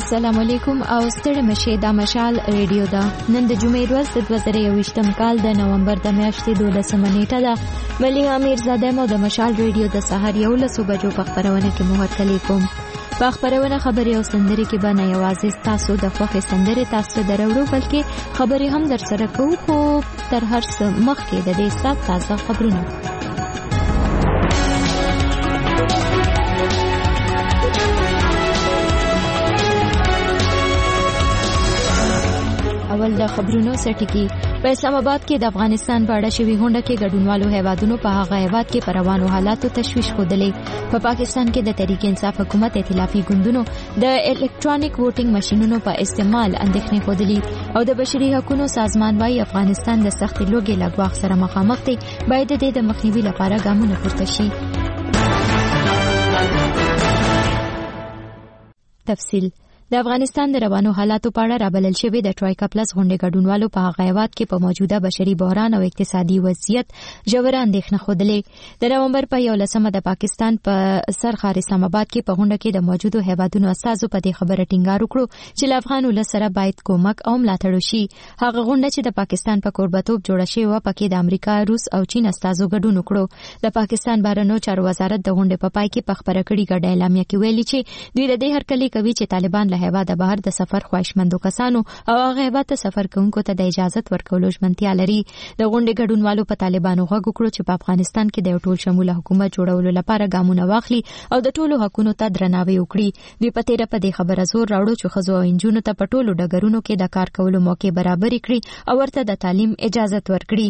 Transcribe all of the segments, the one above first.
السلام علیکم او ستړي مشه د مشال ریډیو دا نن د جمعې ورځ د 2023م کال د نومبر د میاشتې 12 نیټه ده. مليحه میرزاده مو د مشال ریډیو د سحر 11 بجو په خبرونه کې مهرکلی کوم. په خبرونه خبري او سندري کې به نه یوازې تاسو د خوښ سندري تاسو درورو بلکې خبري هم در سره کوو خو تر هر څه مخکې د دې سات تازه خبرونه. اول د خبرونو سټکی په اسلام آباد کې د افغانستان په اړه شوی غونډه کې ګډونوالو هیوادونو په هغه هیواد کې پر روانو حالاتو تشویش خوده. په پاکستان کې د تحریک انصاف حکومت ائتلافي ګوندونو د الکترونیک ووټینګ ماشينونو په استعمال اندېښنې خوده او د بشري حقوقو سازمان وايي افغانستان د سخت لوګي لګواخ سره مخامخ دی، باید د مخنیوي لپاره ګامونه پورته شي. تفصیل د افغانستان د روانو حالاتو په اړه رابلل شوی د ټرایکا پلس غونډې ګډونوالو په هغه هیواد کې په موجوده بشري بحران او اقتصادي وضعیت ژوره اندېښنه خوده. د نومبر په 11 د پاکستان په سرخار اسلام آباد کې په غونډه کې د موجودو هیوادونو استازو په دې خبره ټینګار وکړو چې له افغان ولس سره باید کومک او ملاتړ وشي. هغه غونډه چې د پاکستان په کوربتوب جوړه شوې و پکې د امریکا، روس او چین استازو ګډون وکړو. د پاکستان بهرنیو چارو وزارت د غونډې په پای کې په خبره کړي ګډه اعلامیه کې ویلي چې دوی د دې هرکلی کوي چې طالبان هیواد بهر د سفر خواهشمندو کسانو او هغه هیواد ته سفر کوونکو ته د اجازه ورکولو ژمنتیا لري. د غونډې ګډونوالو په طالبانو غږ وکړو چې په افغانستان کې د ټول شموله حکومت جوړولو لپاره ګامونه واخلي او د ټولو حقوقو ته درناوی وکړي. دوی په تیره په دې خبره زور راوړو چې ښځو او نجونو ته په ټولو ډګرونو کې د کار کولو موقع برابر کړي او ورته د تعلیم اجازه ورکړي.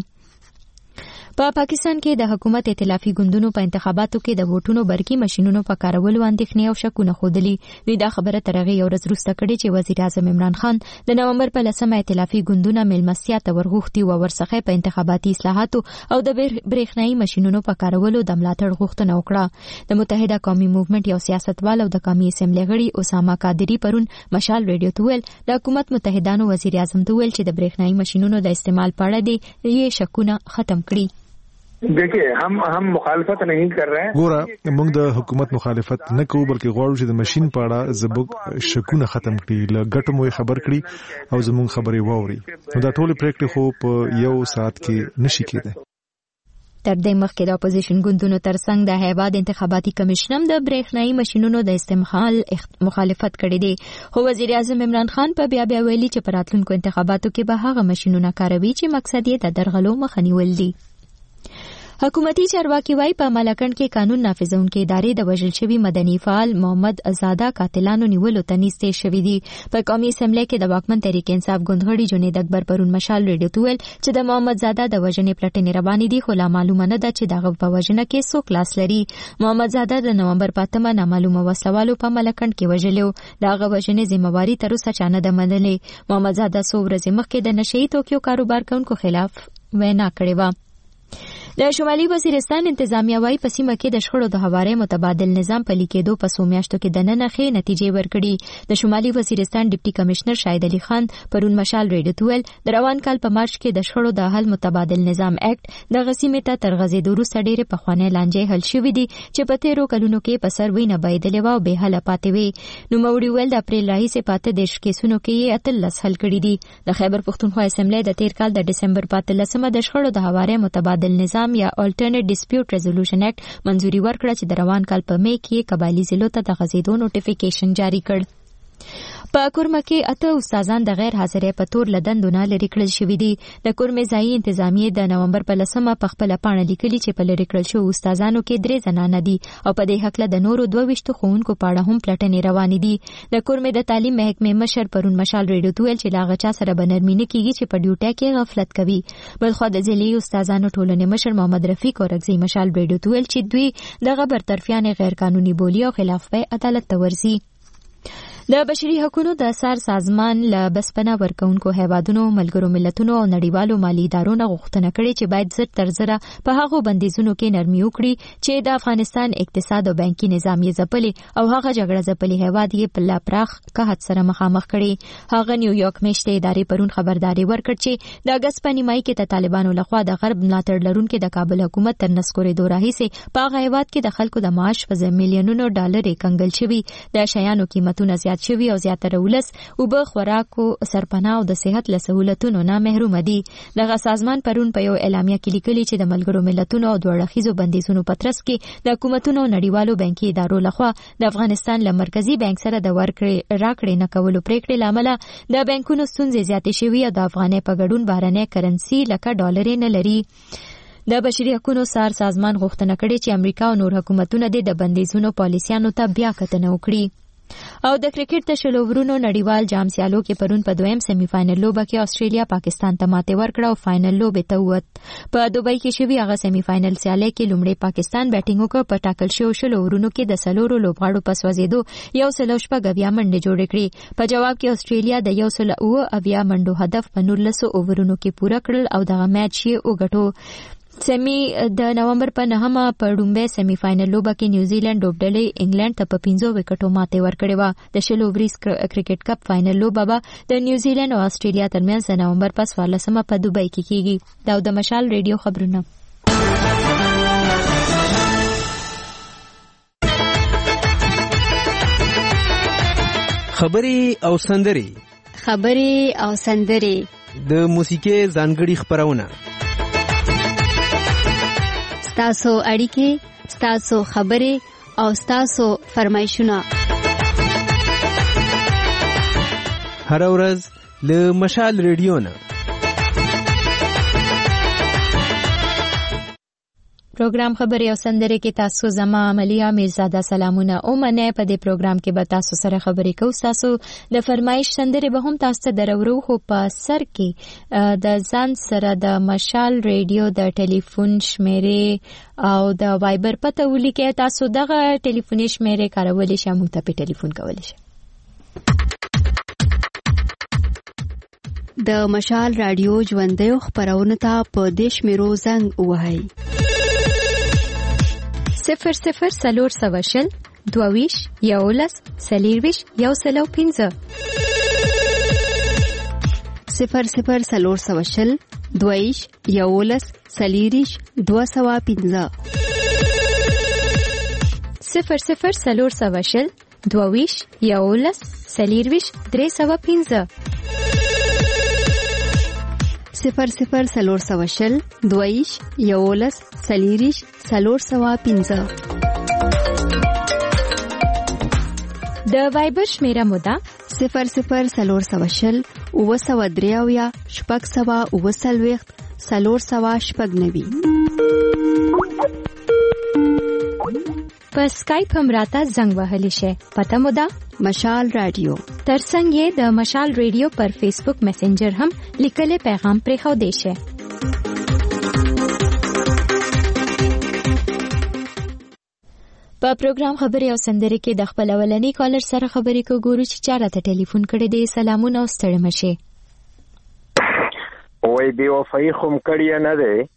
په پاکستان کې د حکومت ائتلافي ګوندونو په انتخاباتو کې د ووټونو برقي ماشينونو په کارولو اندېښنې او شکونه خوده. دوی دا خبره تر هغه یو ورځ وروسته کړې چې وزیر اعظم عمران خان د نومبر په 10 ائتلافي ګوندونه ملمستیا ته ورغوښتي او ورڅخه په انتخاباتي اصلاحاتو او د برېښنايي ماشينونو په کارولو د ملاتړ غوښتنه وکړه. د متحده قومي موومېنټ یو سیاستوال او د قومي اسمبلی غړي اسامه قادری پرون مشال ریډیو ته ویل د حکومت متحدانو وزیر اعظم ته ویل چې د برېښنايي ماشينونو د استعمال په اړه یې شکونه ختم کړي. देखिए हम मुखालफत नहीं कर रहे हैं. ګوره موږ د حکومت مخالفت نه کوو بلکې غواړو چې د ماشين په اړه زموږ شکونه ختم کړي، له ګټو مو خبر کړي او زموږ خبرې واوري. دا ټول پریکټ خو په یو ساعت کې نشي کېدای. تر دې مخکې د اپوزیشن ګوندونو ترڅنګ د هیواد انتخاباتي کمیشن د برېښنايي ماشينونو د استعمال مخالفت کړی دی، خو وزیر اعظم عمران خان په بیا ویلي چې په راتلونکو انتخاباتو کې به هغه ماشينونه کاروي چې مقصد یې د درغلو مخه نیول دي. حکومتي چارواکي وايي په ملکند کې قانون نافذونکې ادارې د وژل شوي مدني فعال محمد زاده قاتلانو نیولو ته نږدې شوي دي. په قومي اسمبلی کې د واکمن تحریک انصاف ګوند جنید اکبر پرون مشال ریډیو ته ویل چې د محمد زاده د وژنې پلټنې روانې دي خو لا معلومه نه ده چې دغه په وژنه کې څوک لاس لري. محمد زاده د نومبر په 8 نامعلومه وسلوالو په ملکند کې وژلو. دغه وژنې ذمہواری تر اوسه چا نه ده منلې. محمد زاده څو ورځې مخکې د نشئی توکیو کاروبار کوونکو خلاف وینا کړې و. د شمالي وزیرستان انتظامیه وايي په سیمه کې د شخړو د هواري متبادل نظام په لیکېدو په څو میاشتو کې د نن ښې نتیجې ورکړي. د شمالي وزیرستان ډیپټي کمشنر شاهد علي خان پرون مشال ریډیو ته ویل د روان کال په مارچ کې د شخړو د حل متبادل نظام اکټ د غسیمه ته تر غزیدو وروسته ډېرې پخوانۍ لانجې حل شوې دي چې په تیرو کلونو کې په سروي نه بایدلې و او به حل پاتې وي. نو موري ویل د اپریل راهیسې پاتې د کیسونو کې 13 حل کړي دي. د خیبر پښتونخوا اسمبلی د تیر کال د ډسمبر 15 د شخړو د هواري متبادل نظام یا الټرنیټ ډیسپیوټ ریزولوشن اکټ منځوري ورکړه چې د روان کال په می کې قبایلی ضلعو ته د غزیدو نوټیفیکیشن جاری کړ. په کورمه کې 8 استادان د غیر حاضرۍ په تور لدندونه لري کړل شوې دي. د کورمه ځایي انتظامیه د نومبر په 10 په خپل پاڼه لیکلي چې په لري کړل شو استادانو کې 3 زنانه دي او په دې حق له د نورو 22 ښوونکو په اړه هم پلټنې روانې دي. د کورمه د تعلیم محکمې مشر پرون مشال ریډیو ته ویل چې لاغه چا سره بنرمي نه کیږي چې په ډیوټي کې غفلت کوي. بلخو د ضلعي استادانو ټولنې مشر محمد رفیق اورګزی مشال ریډیو ته ویل چې دوی دغه برطرفیان غیر قانوني بولی او خلاف په عدالت ته ورځي. د بشري حقوقو د اثر سازمان له بسپنه ورکوونکو هیوادونو ملګرو ملتونو او نړیوالو مالی ادارو نه غوښتنه کړې چې باید زر تر زره په هغو بندیزونو کې نرمي وکړي چې د افغانستان اقتصاد او بانکي نظام یې ځپلي او هغه جګړه ځپلي هیواد یې په لا پراخ قحط سره مخامخ کړي. هغه نیویارک میشتې ادارې پرون خبرداري ورکړه چې د اګست په نیمایي کې د طالبانو لخوا د غرب ملاتړ لرونکو د کابل حکومت تر نسکورېدو راهیسې په هغه هیواد کې د خلکو د معاش په میلیونونو ډالر کنګل شوي، د شیانو قیمتونه زیات شوي او زیاتره ولس اوبه خوراکو سرپناه او د صحت له سهولتونو نه محروم دي. دغه سازمان پرون په یو اعلامیه کې لیکلي چې د ملګرو ملتونو او دوه اړخیزو بندیزونو په ترڅ کې د حکومتونو نړیوالو بانکي ادارو لخوا د افغانستان له مرکزی بانک سره د ورکړې راکړې نه کولو پریکړې لامل د بانکونو ستونزې زیاتې شوي او د افغانۍ په ګډون بهرنۍ کرنسي لکه ډالر نه لري. د بشري حقوقو سازمان غوښتنه کړې چې امریکا او نور حکومتونه د بندیزونو پالیسیانو ته بیا کتنه وکړي. او د کرکټ د شلو ورونو نړیوال جام سیالو کې پرون په دویم سیمي فائنل لوبه کې استرالیا پاکستان ته ماته ورکړه او فائنل لوبه ته ووت. په دوبۍ کې شوی هغه سیمي فائنل سیالي کې لومړی پاکستان بیټینګ وکړ. په ټاکل شلو ورونو کې د سلورو لوبغاړو په سوځېدو یو سل شپږ منډه جوړ کړې. په جواب کې استرالیا د یو سل او منډو هدف په 19 اوورونو کې پوره کړل او دغه میچ یې وګټو. سیمی د نومبر په 9 په ډومبه سیمی فائنل لوبه کې نیوزیلند لوبډلې انګلند ته په 15 وکټو ماته ورکړې و. د شلو وریز کرکټ کپ فائنل لوبه به د نیوزیلند او استرالیا ترمنځ د نومبر په 14 په دوبۍ کې کیږي. دا د مشال ریډیو خبرونه. خبري او سندري د موسیقي ځانګړي خبرونه. ستاسو اړیکې، ستاسو خبرې او ستاسو فرمایشونه هر ورځ له مشال ریډیو نه. پروګرام خبري او سندري کې تاسو زما عملیه میرزاده سلامونه او منه. په دې پروګرام کې به تاسو سره خبرې کوو. تاسو د فرمایش سندري به هم تاسو ته درورو. خو په سر کې د ځان سره د مشال ریډیو د ټلیفون شمیرې او د وایبر پته ولیکئ. تاسو دغه ټلیفوني شمیرې کارولای شئ، موږ ته په ټلیفون کولای شئ. د مشال رادیو ژوندۍ خبرونه ته په دیش میرو زنګ وهاي 00 سلور سواشل 22 11 سلیرویش 115 00 سلور سواشل 22 11 سلیریش 215 00 سلور سواشل 22 11 سلیرویش 315 00 سلور سواشل 22 11 سلیریش 315 د وایبر شمیره مودا 00 سلور سواشل 903 شپږ سوا 9 سلور سوا شپږ 90. په سکایپ هم راته زنګ وهلی شي. پته مو ده مشال رادیو. ترڅنګ یې د مشال ریډیو پر فیسبوک میسنجر هم لیکلي پیغام پرې خو دی شي. په پروګرام خبري او سندري کې د خپل اولنی کالر سره خبرې کو ګورو چې چا راته ټلیفون کړی دی. سلامونه او ستړي مشه. وای دی وفای خوم کړی نه دی.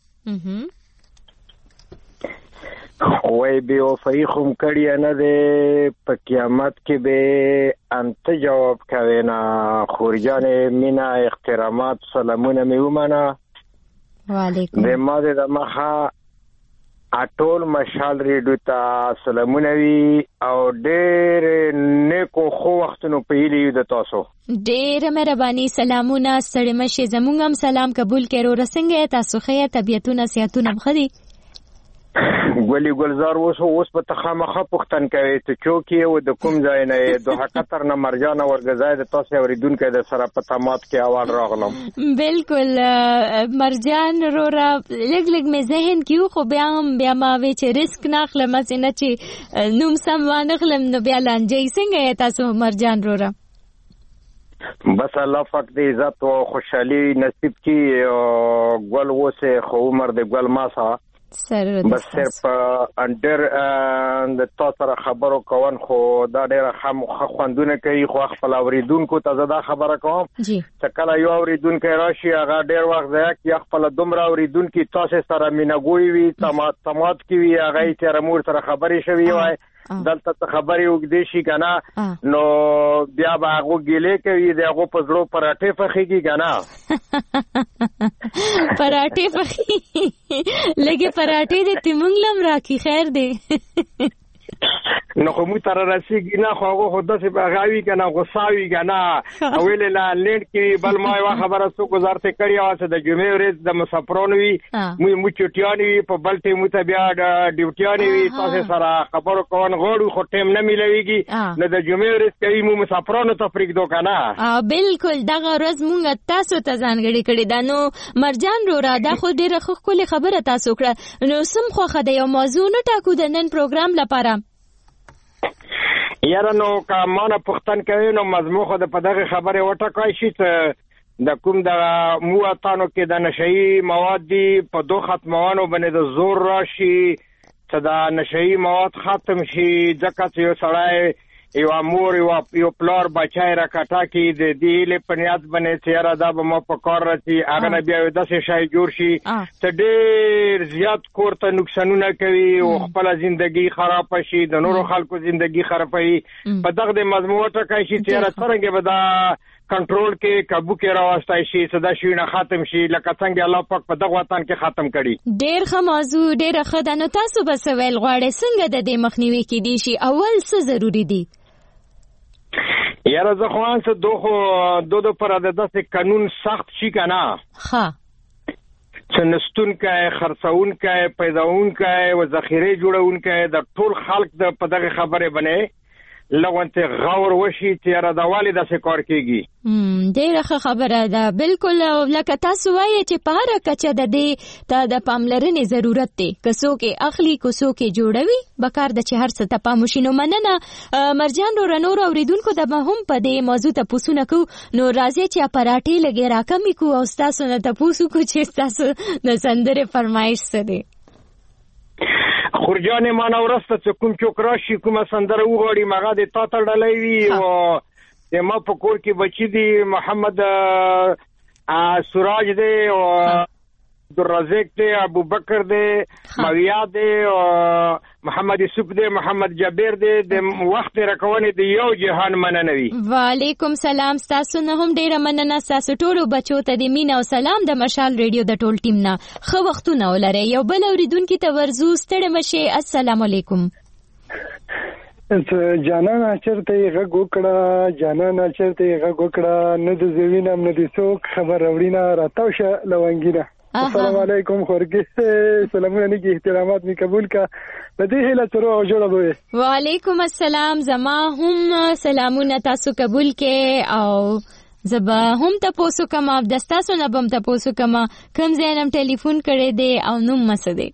وای بی وفای خوم کړی نه دی. په قیامت کې به انت جواب کوي نه. خورجان مینا احترامات سلامونه می ومنه. وعلیکم. د ماده د مخه اټول مشال ریډیو ته سلامونه وی او ډېر نیکو خو وختونو په هیله د تاسو. ډېر مهرباني. سلامونه ستړي مشه. زمونږ هم سلام قبول کړو. رسنګ تاسو خې طبيعتونه صحتونه مخدي. ګولي ګلزار اوس په تخامخه پختن کوي ته چوکي او د کوم ځای نه د حقیقت نه مرجان ورګزای د تاسو اوریدونکو د سره په تمات کې اول راغلم. بالکل مرجان رورا لګ مې ذهن کیو خو بیا ما وی چې ریسک ناخلم نه چې نوم سم وانخلم نو بیا لانجې څنګه تاسو مرجان رورا. بس الله پاک دې عزت او خوشحالي نصیب کړي. ګل وسه خو عمر دې ګل ماسه بس صرف انډر د تاسو خبرو کوون خو دا ډېر خوندونه کوي. خو خپل اوریدونکو ته زدا خبره کوم چې کله یو اوریدونکو راشي هغه ډېر وخت ځای کې خپل دومره اوریدونکو تاسو سره مینګوي وي تمات کی وي هغه تر مور سره خبرې شوی وای دلته خبرې وګدې شي کنه نو بیا به هغه ګیلې کوي دغه په زړه پراټې فخېږي کنه پراټې فخې لګي پراټې دې تیمنګلم راکی خیر دې نو خو مو تر راسيږي نه خو هغه خود څه بغاوي کنه غوساوي کنه ویل لا لند کې بل ما یو خبره سو گزارته کړی او د جمعې ورځ د مسافرونو وی مو چټیانی په بل ټیم ته بیا ډیوټیانی وی تاسو سره خبرو کوون غوړو خو ټیم نه ملويږي نو د جمعې ورځ کې مو مسافرونو ته پریږدو کنه بالکل دغه ورځ مونږ تاسو ته ځانګړي کړی دا نو مرجان رو را دا خو ډیره خولي خبره تاسو کړه نو سم خو خدای یو موضوع نه ټاکو د نن پروګرام لپاره یاره نو که مانه پختن کوي نو مضمون خو د په دغه خبره وټکای شي چې د کوم د مواتانو کې د نشئی مواد دي په دوه ختموانو باندې د زور راشي چې د نشئی مواد ختم شي ځکه چې یو سړی یو امور یو پلار بچای را کټا کې د دې له پنیات باندې چیرې دا به مو په کار راځي هغه نه بیا د څه شای جوړ شي چې ډېر زیات کورته نقصانونه کوي او خپل ژوندۍ خراب شي د نورو خلکو ژوندۍ خرابوي په دغه د مضمون ټکای شي چیرې څنګه به دا کنټرول کې قابو کې راوستای شي صدا شي نه ختم شي لکه څنګه الله پاک په دغه وطن کې ختم کړي ډېر ښه موضوع ډېر ښه ده نو تاسو به څه ویل غواړئ څنګه د دې مخنیوي کېدی شي اول څه ضروري دي یاره زه خو انسه دو پر د داسې قانون سخت شي کنه ها چې نستونکای خرڅونکای پیداونکای و ذخیره جوړونکای د ټول خلک د په دغه خبره باندې لغونته غور وشي چې را د والد سره کار کیږي ډیره ښه خبره ده بالکل لکه تاسو وایي چې په هر کچه د دې ته د پاملرنې ضرورت دی کسو کې اخلي کسو کې جوړوي بکار د چې هر څه ته پام وشي نو مننه مرجان رو نور اوریدونکو د هم په دې موضوع ته پوښتنه کو نو راځي چې اپاراټي لګي راکمې کو او تاسو نه تاسو کو چې تاسو د سندره فرمایش څه دی خورجان مانا ورسته چې کوم چوک راشي کومه سندره وغوړي مغه د تا ته ډلې وي او د ما په کور کې بچی دی محمد سراج دی او عبدالرزاق دی ابو بکر دی مویا دی او محمد یوسف دی محمد جابر دی د وخت راکونې دی یو جهان مننوي وعلیکم سلام تاسو نه هم ډیره مننه تاسو ټول بچو ته د مینه او سلام د مشال ریډیو د ټول ټیم نه خو وختونه ولري یو بل اوریدونکو ته ورزو ستړي مشه السلام علیکم جانانا چرته غږ وکړه جانانا چرته غږ وکړه نه د زوینم نه د څوک خبر وړینا راتاوشه لونګینا السلام علیکم خورګي سلامونه نیکی احترامات می قبول کا د دې هله تر او جوړه وي وعلیکم السلام زما هم سلامونه تاسو قبول کې او زبا هم تاسو کوم د تاسو نه بم تاسو کوم زینم ټلیفون کړی دی او نوم مسده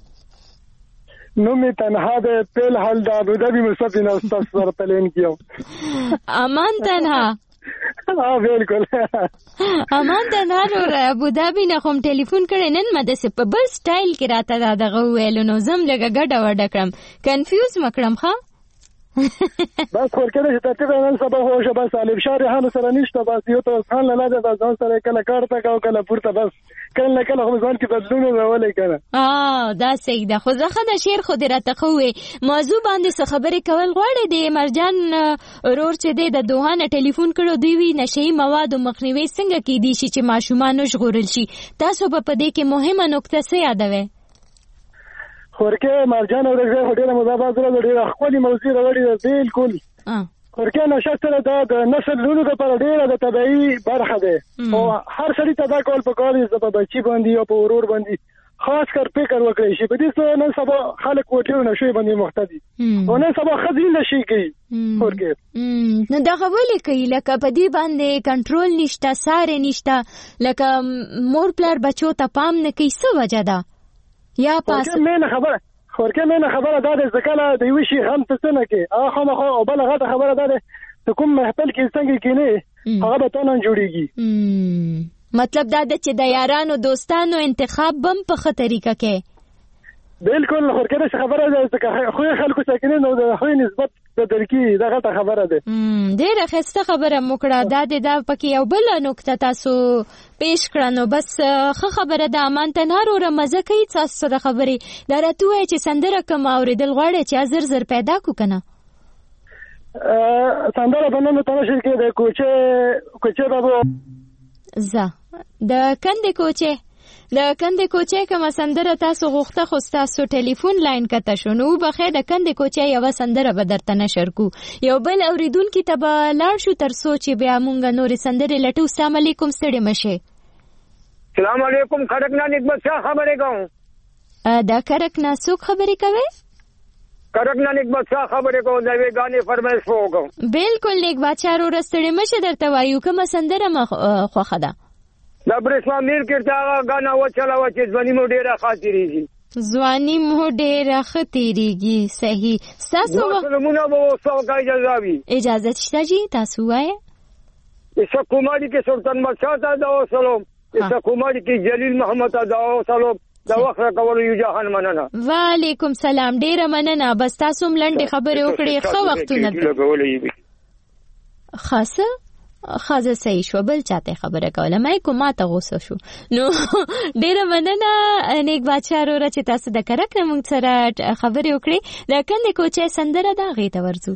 نو می تنها د پیل حل د ابوظبي مصطفی نو تاسو سره پلان کیو امان تنها بالکل امان تنها رو ابوظبي نه کوم ټلیفون کړي نن مده په بل سټایل کې راته دغه ویل نو زم لګه ګډه وډه کړم کنفیوز مکړم ها بس ورکړه چې تاسو نن سبا هو شبا سالم شاري هانو سره نشته بس یو ته ځان لاله د ځان سره کله کارته کا کله پورته بس کله کله خو ځان کې بدلونه راولې کنه دا صحیح ده خو زه د شعر خو درته خوې موضوع باندې څه خبرې کول غواړي د مرجان رور چې د دوهانه ټلیفون کړو دوی وی نشئی مواد مخنیوي څنګه کیدی شي چې ماشومان ژغورل شي تاسو په دې کې مهمه نقطه څه یادوي ورکه مرجان او دغه هډه مضافات سره ډیره خپل موضوع راوړي بالکل ورکه نشه سره د نسل لونو لپاره ډیره د طبيعي برخه ده او هر سړي ته دا کول پکاري چې په بچي باندې او په ورور باندې خاص کر فکر وکړي شي په دې څه نن سبا خلک وټیو نشي باندې مختدي او نن سبا خزین نشي کوي ورکه نو دا غوړي کوي لکه په دې باندې کنټرول نشته ساره نشته لکه مور پلار بچو ته پام نه کوي څه وجه ده یا پاس مینه خبره خورکه مینه خبره ده ځکه د یو شي غم ته نه کې خامخا او بل غته خبره ده ته کوم محفل کې څنګه کینه هغه به تنه جوړیږي مطلب دا چې د یارانو دوستانو انتخاب بم په خطرېکه کې بالکل خورکه خبره ده ځکه خو خلکو ساکنین او د خو نسبت د درکې دغه ته خبره ده ډیره خسته خبره مکړه دا پکې یو بل نقطه تاسو پیش کړنو بس خه خبره ده امان تنهار او مزه کوي تاسو سره خبرې دا راته وای چې سندره کوم اوریدل غواړي چې زر پیدا کو کنه سندره بننه تاسو کې د کوچه بابا د کندې کوچه د کندې کوچې کومه سندره تاسو غوښته خو تاسو ټلیفون لاین کته شو نو بخیر د کندې کوچې یو سندره به درته نشر کو یو بل اوریدونکو ته به لاړ شو تر څو چې بیا مونږ نورې سندرې لټو. السلام علیکم ستړي مشه. السلام علیکم خړکنا نعمت شاه خبرې کوم. دا کرکنا څوک خبرې کوي؟ کرکنا نعمت شاه خبرې کوم دا وی غانې فرمایش وکم. بالکل نیک بادشاہ رو رستړي مشه درته وایو کومه سندره خوخه ده. دا برسما میر کې دا غانا و چلاوه چې ځواني مو ډیره خاطرېږي. ځواني مو ډیره خاطرېږي. صحیح. تاسو سلامونه مو سوګه اجازه شته جی تاسو وایي. ایسا کوماری کې سلطان بادشاہ ته دا وسلام. ایسا کوماری کې جلیل محمد ته دا وسلام. دا وخت راکول یو جهان مننه. وعلیکم سلام ډیره مننه. بس تاسو ملنډه خبرې وکړې ښه وختونه. خاصه خازه صحیح شو بل چاته خبره کوله مې کومه ته غوسه شو نو ډیره مننه نیک بادشاہ رو چې تاسو د کرک موږ سره خبرې وکړې. د کندې کوچې سندره دا غي ته ورځو.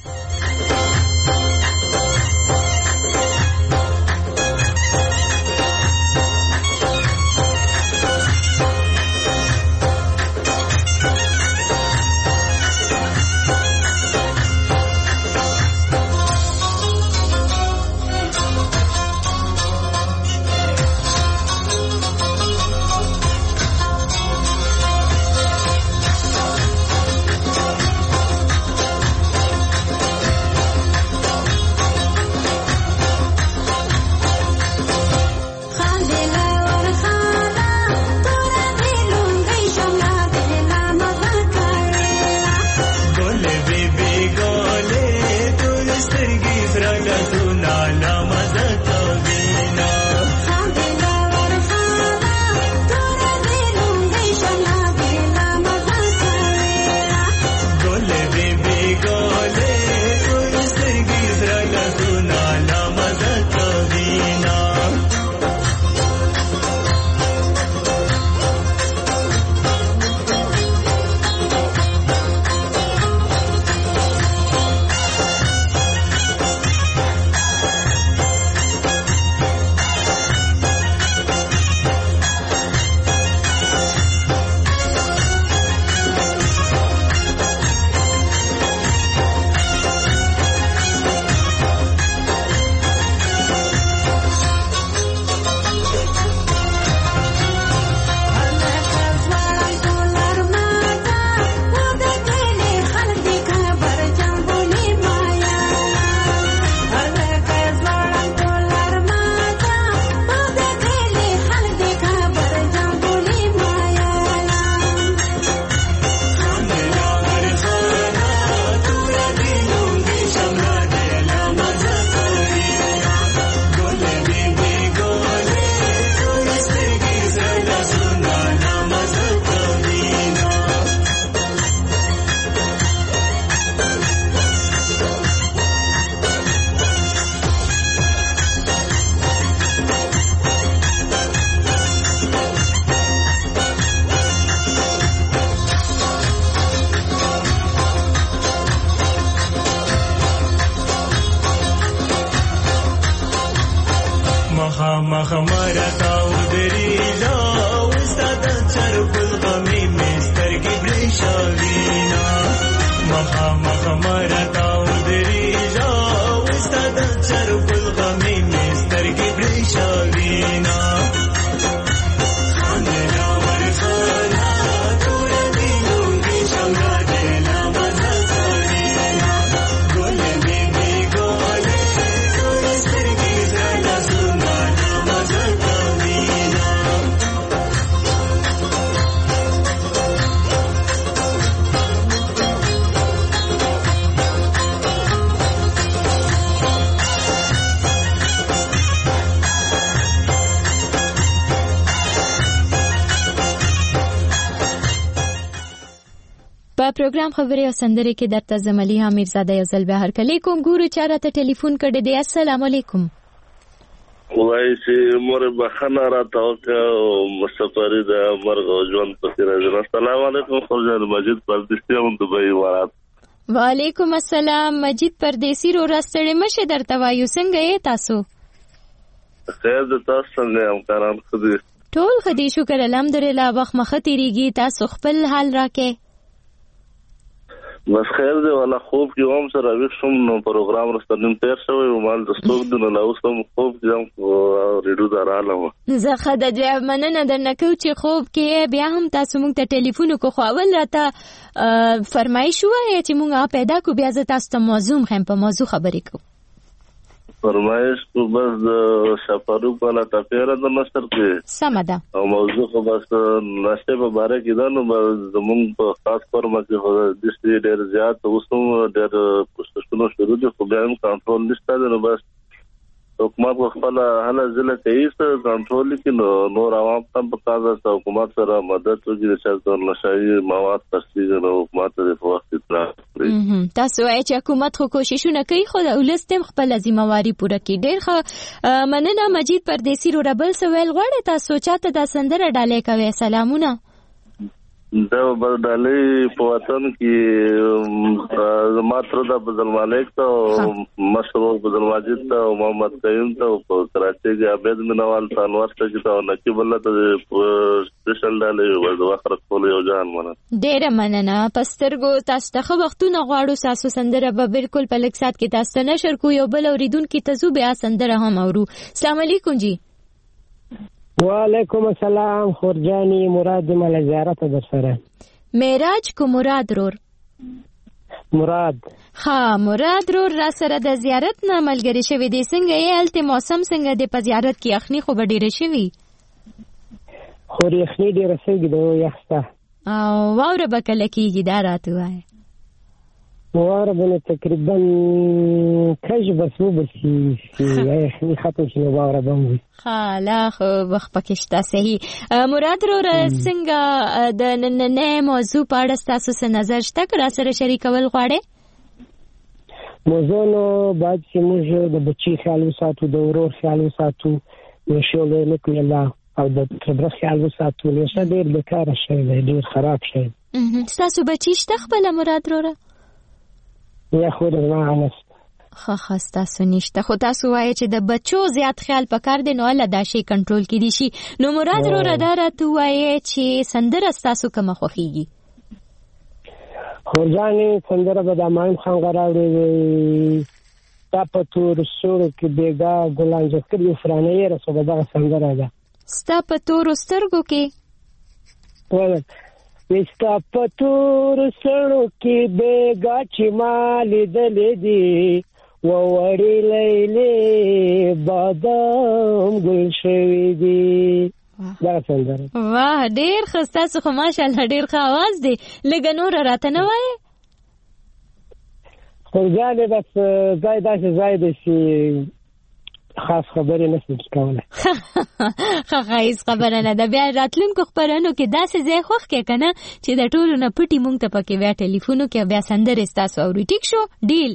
پروګرام خبرې او سندرې کې درته زملیها میرزاده یو ځل به هر کله کوم ګورو چاره ته ټلیفون کړی دی. السلام علیکم. وای چې مور بخنه راته او مسافری د مرغ او ژوند په راځي. السلام علیکم خورجان مجید پردیسی هم دوبۍ امارات. وعلیکم السلام مجید پردیسی رو راستړې مشه درته وایو څنګه یې تاسو؟ خیر د تاسو څنګه هم کاران خدي ټول خدای شکر الحمدلله. وخت مخه تیریږي، تاسو خپل حال راکې؟ بس خیر دی والا. خوب کې هم سره وښ شم نو پروګرام رستنیم تیر شوی او مال د ستوک د نه اوسم خوب کې هم ریډیو دراله و. زه خدای دې مننه درنه کوم چې خوب کې بیا هم تاسو مونږ ته ټلیفون کو خو اول راته فرمایش وایي چې مونږه پیدا کو بیا زه تاسو ته موضوع هم په موضوع خبرې کوم. فرمایش کو بس سفرو په تفیره د مستر کې سم ده او موضوع خو بس نشته په باره کې دا نو زموږ په خاص فورمه کې د دې ډېر زیات اوسم ډېر پوسټونو شروع دي خو بیا هم کنټرول نشته نو بس حکومت خپل حاله ځله کوي چې کنټرول کې نور عوام هم په تاسو حکومت سره مدد وکړي چې د نشایي مواد تصدیق او حکومت د وخت اطلاع کړي. تاسو وايي چې حکومت خو کوششونه کوي خو د ولستم خپل ذمہواری پوره کړي. ډېر ښه مننه مجید پردیسی رو ربل سویل غواړي تاسو چاته د سندره ډالې کوي. سلامونه. دا بدلې په وطن کې ماتره د بدل مالک ته مشهور بدل ماجد ته محمد قیم ته په کراچي کې عبد منوال انور ته چې ته نقيب الله ته سپیشل ډالې د وخت کول یو ځان مننه. ډېر مننه. پسترګو تاسو ته وختونه غواړو تاسو سندره به بالکل په لک سات کې تاسو نشر کو یو بل اوریدونکو ته زو بیا سندره هم اورو. السلام علیکم جی. وعلیکم السلام. خورجانی مراد مال زیارت در سره. معراج کو مراد رور. مراد. ها مراد رور را سره د زیارت نه ملګری شوی دی. څنګه یې الته موسم څنګه د په زیارت کې اخنی خو ډیره شوی؟ خو اخنی ډیره شوی دی یخته. او واوره بکله کیږي دا راته وای. واوره بنه تقریبا کج بس مو بس اخنی ختم شي واوره بم. خاله خو وخت پکشته صحیح. مراد رو څنګه د نن موضوع په اړه تاسو څه نظر شته کړه سره شریکول غواړئ؟ موضوع نو باید چې موږ د بچی خیال وساتو، د ورور خیال وساتو، د شولې نکله او د خبره خیال وساتو. نو څه ډیر بیکار شي ډیر خراب شي. تاسو بچی شته خپل مراد رو یا خو د ما انس خاصه سنشته خو تاسو وایي چې د بچو زیات خیال پکار دی نو الله دا شی کنټرول کړي شي. نو مراد رو ردارته وایي چې سندره تاسو کوم خوخيږي؟ خورجانی سندره به د مایم خان غراوړي تا په تور سور کې بیګا ګلان ذکر یو فرانه یې رسو به دا سندره ده. ستا په تور سترګو کې وایي وستا په تور سړو کې بیګا چې مال دلې دی وړي لیلې بادام ګل شوی دی. دا څنګه واه ډیر خسته خو ماشاءالله ډیر ښه आवाज دی. لګ نور راته نه وای خو ځاله بس ځای داسې ځای دی چې خاص خبرې نشم کوله. خاص خبره نه ده. بیا راتلونکو خبرونو کې داسې ځای خوښ کې کنه چې د ټولو نه پټي مونږ ته پکې بیا ټلیفونو کې بیا سندره تاسو اوري. ټیک شو ډیل.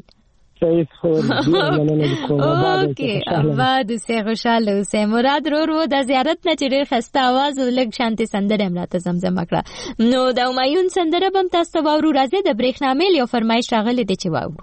اوکے آباد سے خوشاله اوسه. مراد رو د زیارت نه چې ډېر خسته आवाज او لږ شانتي سندره امراته زمزم کړه. نو د همایون سندره بم تاسو واورو. راځي د برېښنامل یو فرمایش راغلی دی چې واورو.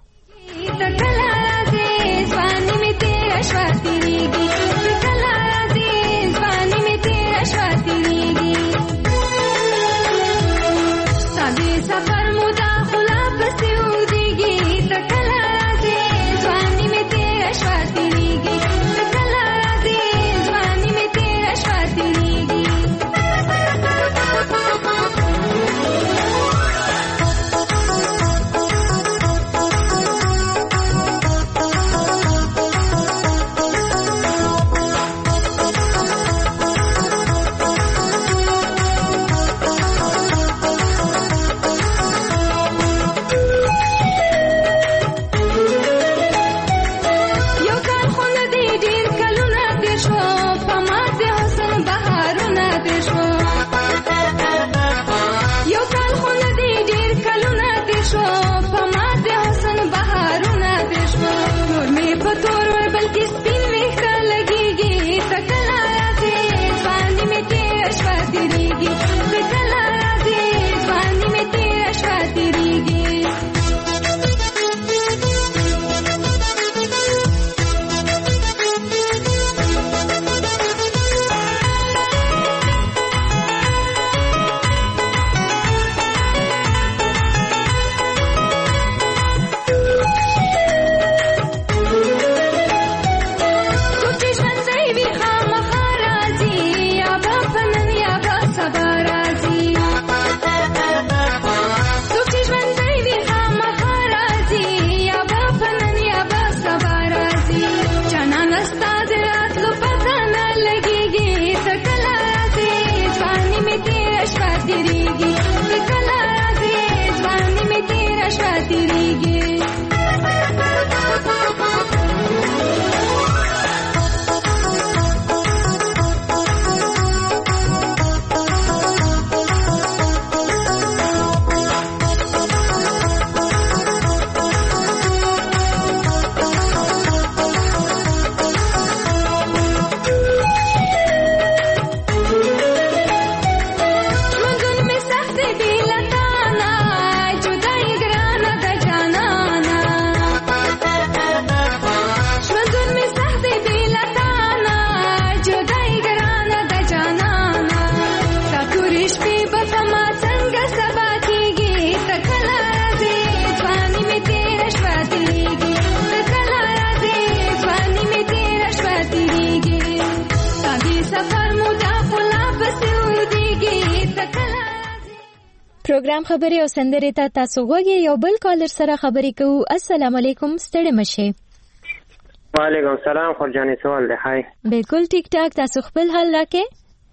پروګرام خبري او سندري ته تاسو غوږی یو بل کالر سره خبري کوو. السلام علیکم، ستړي مشه. وعلیکم السلام. خورجاني سوال دی. هاي بالکل ټیک ټاک. تاسو خپل حل راکې؟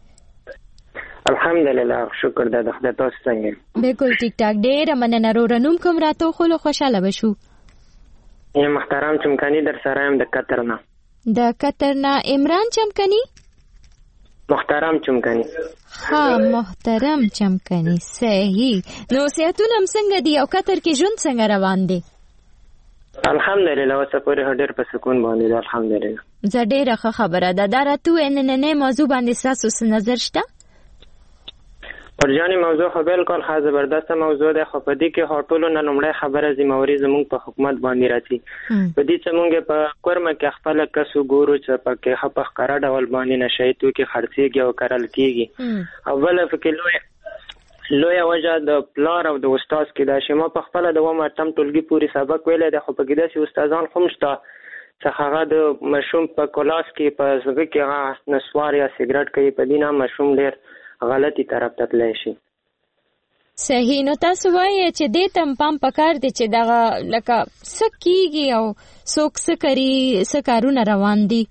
الحمدلله شکر د خدای. تاسو څنګه؟ بالکل ټیک ټاک. ډېر مننه. رونم کوم راته خو خوشاله بشو. یا محترم چمکانی در سره يم د قطر نه. د قطر نه عمران چمکانی؟ محترم چمکانی. ها محترم چمکانی. صحیح. نو صحتونه هم څنګه دي او قطر کې ژوند څنګه روان دي؟ الحمدلله اوس پورې ډېر په سکون باندې ده. الحمدلله. زه ډېره ښه خبره ده. دا راته نننۍ موضوع باندې ستاسو څه نظر شته؟ پرجاني موضوع خو بالکل ښه زبردسته موضوع ده. خو په دې کې هټولو نه لومړی خبره ذمہواري زموږ په حکومت باندې راځي. په دې چې موږ په کورمه کې خپل کسو ګورو چې په کې خپل ښکارا ډول باندې نشي تو کې خرڅيږي او کرل کېږي. اول فکر لوی وجه د پلار او د استاد کې دا شمه په خپل د ومه تم ټولګي پوری سبق ویل د خو په کې داسې استادان هم شته چې هغه د مشوم په کلاس کې په زګ کې هغه نسوار یا سیګریټ کوي. په دینه مشوم ډېر غلطی طرف ته تللی شي. صحیح. نو تاسو وایي چې دې تم پام پکار دي چې دغه لکه څه کیږي او څوک څه کوي، څه کارونه روان دي.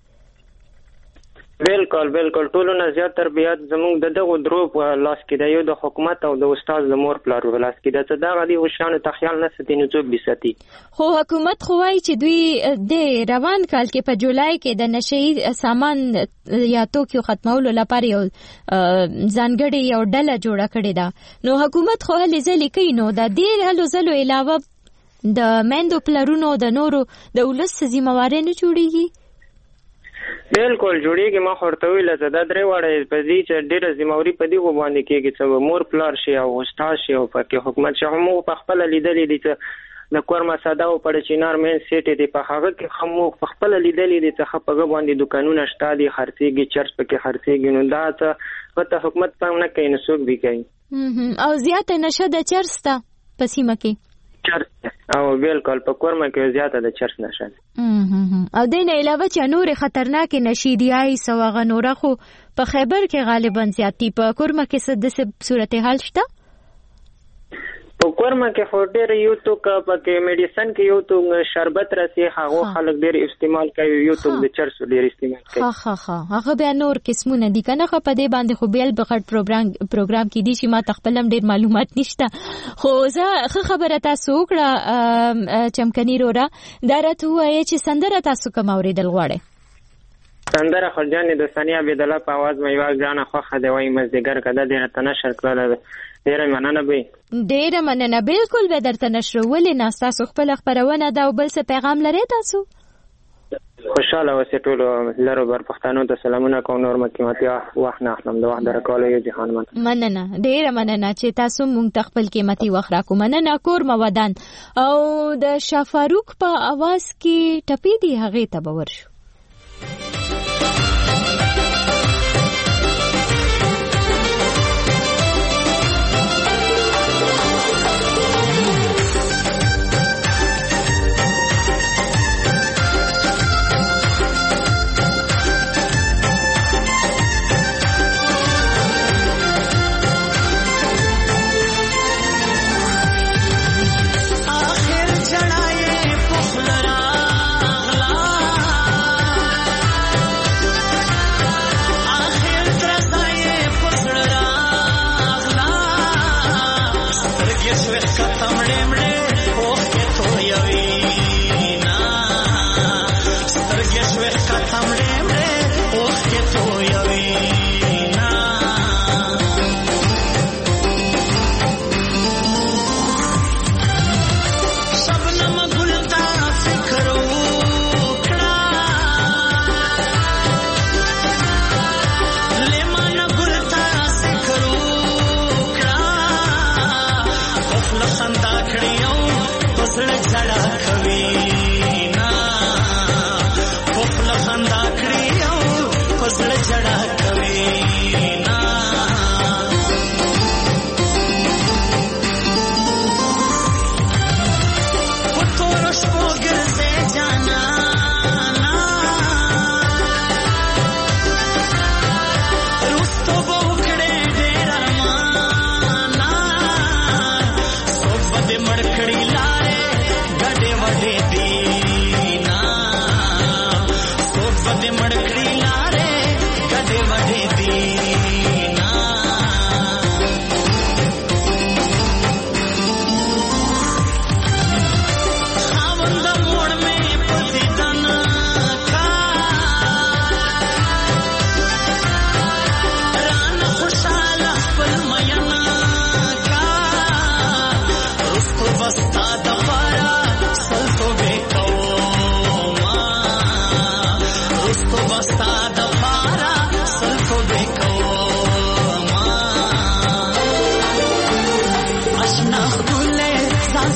بالکل ټولو نه زیات تربیات زموږ د دغه درو په لاس کې دی، یو د حکومت او د استاد د مور پلار په لاس کې دی. چې دا غدي وشانو ته خیال نه ستینو څوک بيساتي. خو حکومت خو وايي چې دوی د روان کال کې په جولای کې د نشي سامان یا توکیو ختمولو لپاره یو ځانګړي یو ډله جوړه کړې ده. نو حکومت خو هلې ځلې کوي. نو د دې هلو ځلو علاوه د میندو پلرونو د نورو د ولس ذمہواري نه جوړیږي؟ بالکل جوړیږي. ما ورته ویل چې دا درې وړه په دې چې ډېر ذمہواري په دې باندې کېږي چې مور پلار شي او استاد شي او پکې حکومت شي. هم په خپل لیدلې دي چې د کورما ساده او پړ چینار مین سیټ دي په هغه کې هم په خپل لیدلې دي چې خپګه باندې دکانونه شته دي، خرڅيږي، چرچ پکې خرڅيږي. نو دا ته پته حکومت پام نه کوي، نو څوک به کوي. او زیاته نشه د چرسته پسیمه کې او بالکل په کورما کې زیاته د چرس نشه. او دین علاوه چې نور خطرناک نشیدیای سواغه نوره خو په خیبر کې غالبا زیاتی. په کورما کې څه د صورتحال شته؟ په کورما کې خو ډېر یو تو په میډیسن کې یو تو شربت راسي هغه خلک ډېر استعمال کوي، یو تو د چرس ډېر استعمال کوي. هغه بیا نور قسمونه دي کنه. خو په دې باندې خو بیل بغټ پروګرام کې دي چې ما تخپلم ډېر معلومات نشته. خو زه خبره تاسو وکړه چمکنی رورا دا راته وایي چې سندره تاسو کوم اوریدل غواړئ؟ سندره خرجانې د ثانیه عبدالله په आवाज مې یو ځانه خوخه دی وای مزدګر کده ډېر تنشر کړل. ډېر مننه به. ډېر مننه. بالکل به درته نشر ولې نه تاسو خپل خبرونه دا او بل څه پیغام لري تاسو؟ خوشاله اوسئ ټول لرو بر پښتنو ته سلامونه کوم. نور مکمتیا وخت نه اخلم د وخت درکول یو جهان مننه. ډېر مننه چې تاسو مونږ خپل قیمتي وخت راکو. مننه کور مودان او د شافاروق په आवाज کې ټپی دی هغه ته باور شو. आखिर चढ़ाए पुखलरा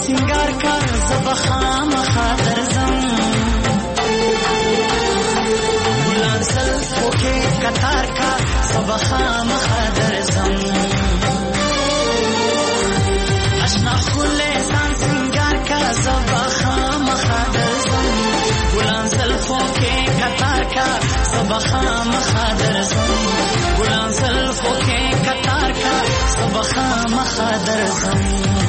سنگار کا زبخام خاطرزم بلان سلفو کے قطار کا زبخام خاطرزم اشنا خلے زان سنگار کا زبخام خاطرزم بلان سلفو کے قطار کا زبخام خاطرزم بلان سلفو کے قطار کا زبخام خاطرزم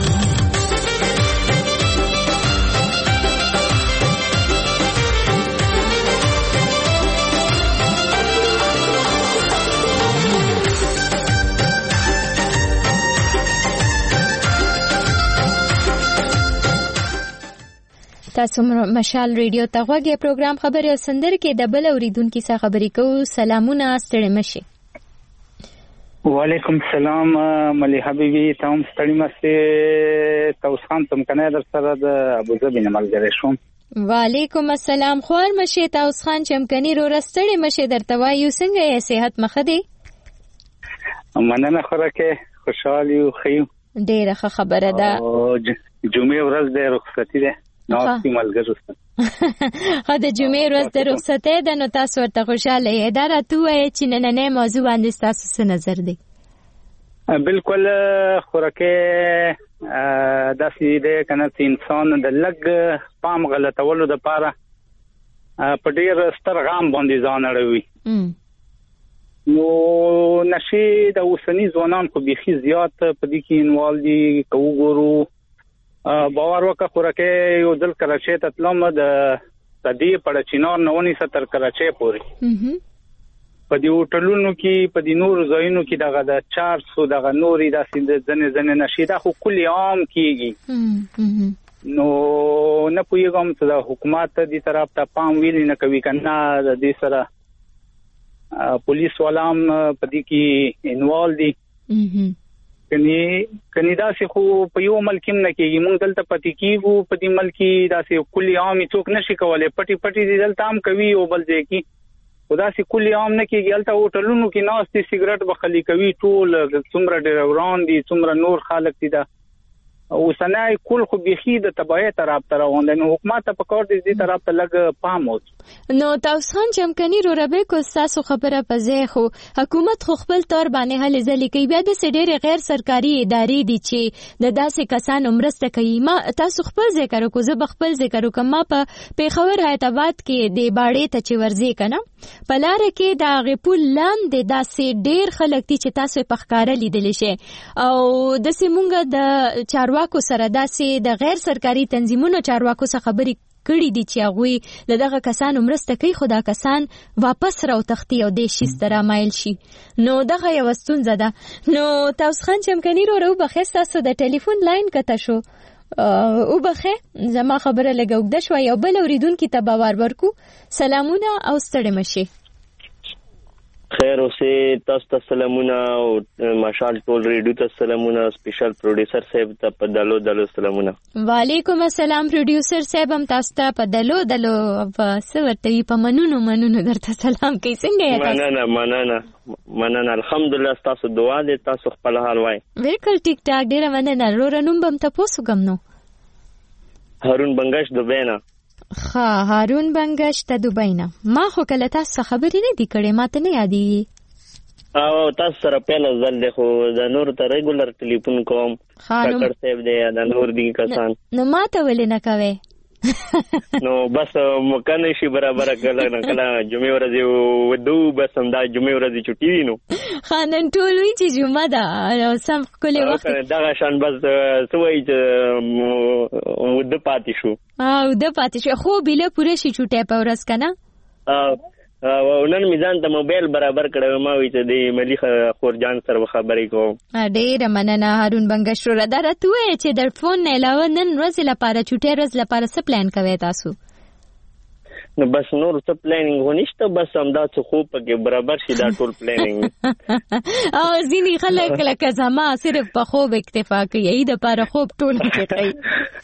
تاسو مشال ریډیو ته غوږی پروګرام خبري او سندر کې د بل اوریدونکو سره خبرې کوو. سلامونه ستړي مشي. وعلیکم السلام ملي حبيبي تاسو ستړي مشه. تاسو خان تم کنه در سره د ابو ظبي نه ملګری شوم. وعلیکم السلام خور مشه. تاسو خان چمکني رو رستړي مشه درته وایو څنګه یې صحت مخه دی؟ مننه خوراکه خوشحالي او خیو. ډیره خبره ده. جمعه ورځ د رخصتي ده. نو ملګرو سره د جمعې ورځ د رخصتۍ ده نو تاسو ورته خوشاله یې. دا راته وایي چې نننۍ موضوع باندې ستاسو څه نظر دی؟ بالکل خوراکه داسې دی کنه چې انسان د لږ پام غلطولو د پاره په ډیر ستر غام باندې ځان اړوي. نو نشي د اوسنی ځوانان خو بيخي زیات په دې کې انوال دي. کو ګورو باور وکړه خوراکه یو دل کراچۍ ته تلم د دې پړ چینار 970 کراچۍ پورې په دې هوټلونو کې په دې نور ځایونو کې دغه د 400 دغه نوري د ځنه نشي دا خو کلی عام کیږي. نو نه پوهیږم چې د حکومت دې طرف ته پام ویل نه کوي کنه د دې سره پولیس ولام په دې کې انوال دي. کني داسې خو په یو ملک نه کېږي. موږ دلته پاتې کیږو په دې ملک داسې کلی عام څوک نشي کولای پټي دې دلته هم کوي او بل ځای کې خدا سي کلی عام نه کېږي. دلته هوټلونو کې ناستي سیګریټ بخلي کوي ټول څومره ډرایوران دي څومره نور خلک دي دا او سنای کول خو بيخي د تبعه طرف ته روان دي. نو حکومت په کار دي طرف ته لګ پام وځي. نو تاسو خان چمکني رو ربه کو تاسو خبره پځه خو حکومت خو خپل تور باندې هلي ځلې کوي. بیا د سډېر غیر سرکاري ادارې دي چې د داسې کسانو مرسته کوي. ما تاسو خپل ذکر کو زه خپل ذکر کوم. ما په پیښور حیدرآباد کې د باړې ته چې ورځي کنه په لار کې د غپول لاندې داسې ډېر خلک دي چې تاسو په ښکارا لیدل شي او د سیمونګه د چارواکو سره داسې د غیر سرکاري تنظیمونو چارواکو سره خبرې کړي دي چې هغه دغه کسانو مرسته کوي. خدا کسان واپس راو تختی او د شي ستره مایل شي. نو دغه یو ستونزه ده. نو تاسو خان چمکني رو بخښ تاسو د ټلیفون لاین کته شو او بخښ زما خبره لګوګد شو یو بل اوریدونکو ته باور ورکو. سلامونه او ستړي مشي. خیر اوسه تاسو ته سلامونه او ماشال ټول ریډیو ته سلامونه. سپیشل پروډوسر صاحب ته په دلو سلامونه. وعلیکم السلام پروډوسر صاحب هم تاسو ته په دلو ورته په منونو درته سلام کوي. څنګه یې تاسو؟ مننه الحمدلله. تاسو دعا دې تاسو خپل حال وای. بالکل ټیک ټاک ډیره مننه. رورنوم بم تاسو کوم نو؟ هارون بنگش دوبینا. هارون بنگش ته دوبینا. ما خو کله تاسو خبرې نه دی کړې ماته نه یادې. او تاسو سره پهل ځل له خو د نور ته ریګولر ټلیفون کوم. کاکړ صاحب دې د نور دي کسان. نو ماته ولې نه کوي؟ نو بس مکنه شي برابر کله نه کله جمعې ورځې ودو بس هم دا جمعې ورځې چټي وي. نو خانن ټول وی چې جمعه ده سم کله وخت دا شان بس سوي چې ود پاتې شو خو بله پوره شي چټه په ورځ کنه. نن میزان ته موبایل برابر کړو ما وی ته د ملي خورجان سره خبرې کوم. ډېر مننه هارون بنگش رو را درته وای چې د فون نه علاوه نن ورځ لپاره چټه ورځ لپاره څه پلان کوي تاسو؟ نو بس نور څه پلانینګ ونیشته بس همدا څه خو پکې برابر شي دا ټول پلانینګ. او ځینی خلک لکه زما صرف په خوب اکتفا کوي د لپاره خوب ټول کې کوي.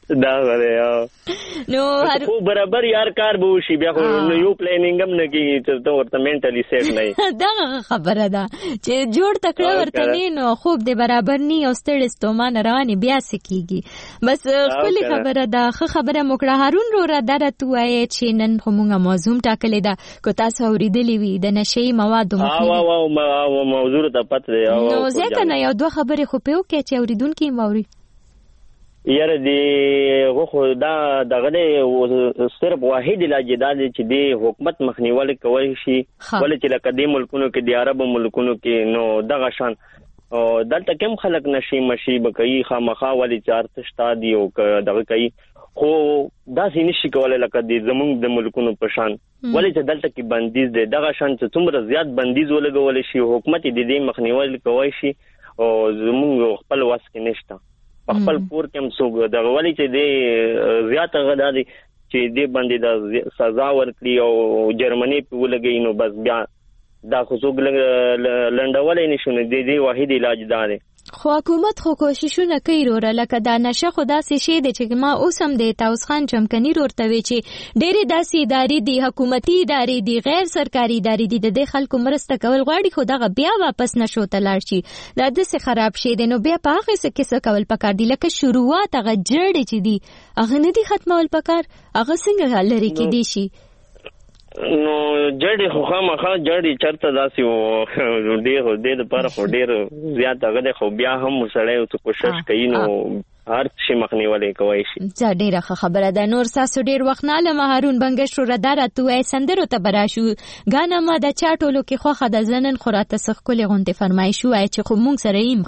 دا غره نو خو برابر یار کار به وشي بیا خو یو پلانینګ هم نه کیږي چې ته ورته منټلی سیټ نه دا خبره ده چې جوړ تکړه ورته نه نو خوب دې برابر نه او ستړي ستومان رواني بیا سکیږي بس خپل خبره ده خبره موکړه هارون رو را درته وایي چې نن خو موږ موضوع ټاکلې ده کو تاسو اوریدلې وي د نشي مواد موضوع ته پته نو ځکه نه یو دوه خبرې خو په وکړي چې اوریدونکو موري یاره دی خو دا دغه صرف واحد علاج دا دی چې د حکومت مخنیوي کوي شي ولې چې لکه د ملکونو کې د عربو ملکونو کې نو دغه شان او دلته کوم خلک نشي مشي بکئی خامخا ولې چار تشتا دی او دغه کوي خو دا سې نشي کولای لکه د زمونږ د ملکونو په شان ولې چې دلته کې بندیز دی دغه شان چې څومره زیات بندیز ولګول شي حکومت د دې مخنیوي کوي شي او زمونږ خپل واس کې نشته خپل پور کې هم څوک دغه ولې چې د زیات غدا دي چې دې باندې د سزا ورکړي او جرمني په ولګي نو بس بیا دا خو څوک لنډولې نشونه د واحد علاج دا دی خو حکومت خو کوششونه کوي وروره لکه دا نشه خو داسې شی دی چې ما اوس هم د تاوس خان چمکني ورته وی چې ډېرې داسې ادارې دي حکومتي ادارې دي غیر سرکاري ادارې دي د خلکو مرسته کول غواړي خو دغه بیا واپس نشو ته لاړ شي دا داسې خراب شي دی نو بیا په هغه څه کې کول پکار دي لکه شروعات هغه جړې چې دي هغه نه دي ختمول پکار هغه څنګه لري کې دي شي نو جړې خو خامخا جړې چرته داسې و ډېر لپاره خو ډېر زیات هغه دی خو بیا هم سړی اوس کوشش کوي نو هر شي مخنیوي کوي شي ډېره خبره ده نور تاسو ډېر وخت نه علم هارون بنګش رو ردار تو ای سندرو ته براشو غانا ما د چاټولو کې خو خد زنن خراته سخکل غونډه فرمایشو ای چې خو مونږ سره ایم